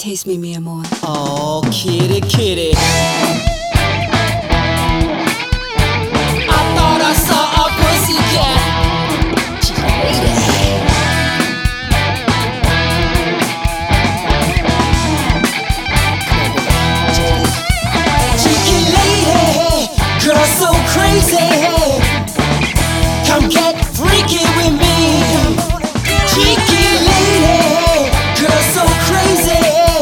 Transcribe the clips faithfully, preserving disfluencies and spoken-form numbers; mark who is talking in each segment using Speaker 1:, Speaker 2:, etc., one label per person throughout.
Speaker 1: Taste me, mi amor.
Speaker 2: Oh, kitty, kitty. I thought I saw a pussycat. Cheeky lady, girl so crazy. Come get freaky with me. Cheeky lady, girl so crazy.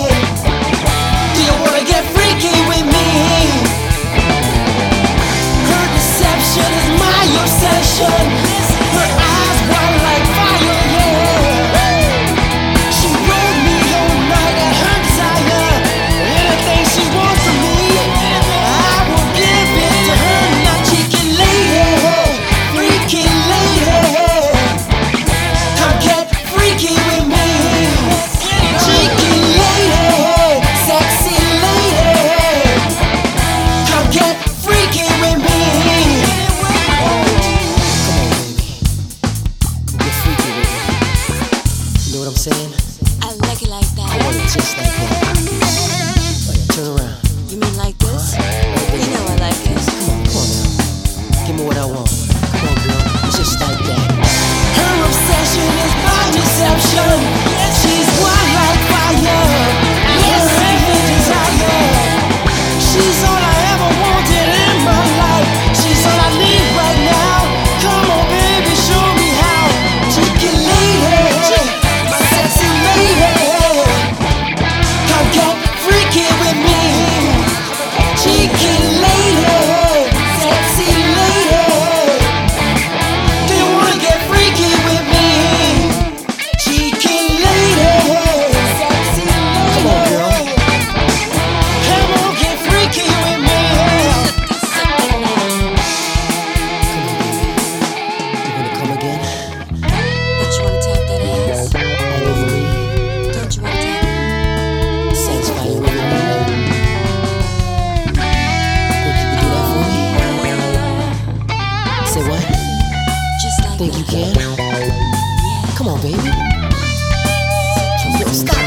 Speaker 2: Her eyes burn like fire, yeah. She rode me all night at her desire. Anything she wants from me, I will give it to her. Now cheeky lady, freaky lady, come get freaky with me. Cheeky lady, sexy lady, come get freaky with me. What I'm saying?
Speaker 1: I like it like that.
Speaker 2: I want it just like that. Oh yeah, turn around.
Speaker 1: You mean like this? You know I like it.
Speaker 2: Come on, come on now. Give me what I want. Come on, girl. Just like that. Her obsession is my deception. She's wild like fire. Yes, every desire. She's all I ever wanted in my life. She's all I need right now. Come on, baby, show me how. Cheeky lady. Sexy lady, come get freaky with me. Cheeky lady, sexy lady, do you wanna get freaky with me? Cheeky lady, sexy lady, come on, girl. Come on, get freaky with me. Come on, baby. You wanna come again?
Speaker 1: Don't you wanna tap that ass?
Speaker 2: All over me.
Speaker 1: Don't you wanna tap it?
Speaker 2: Satisfy you with me. Think you can do that for me? Say what?
Speaker 1: Just like
Speaker 2: Think
Speaker 1: that.
Speaker 2: you can?
Speaker 1: Yeah.
Speaker 2: Come on, baby. Yo, stop.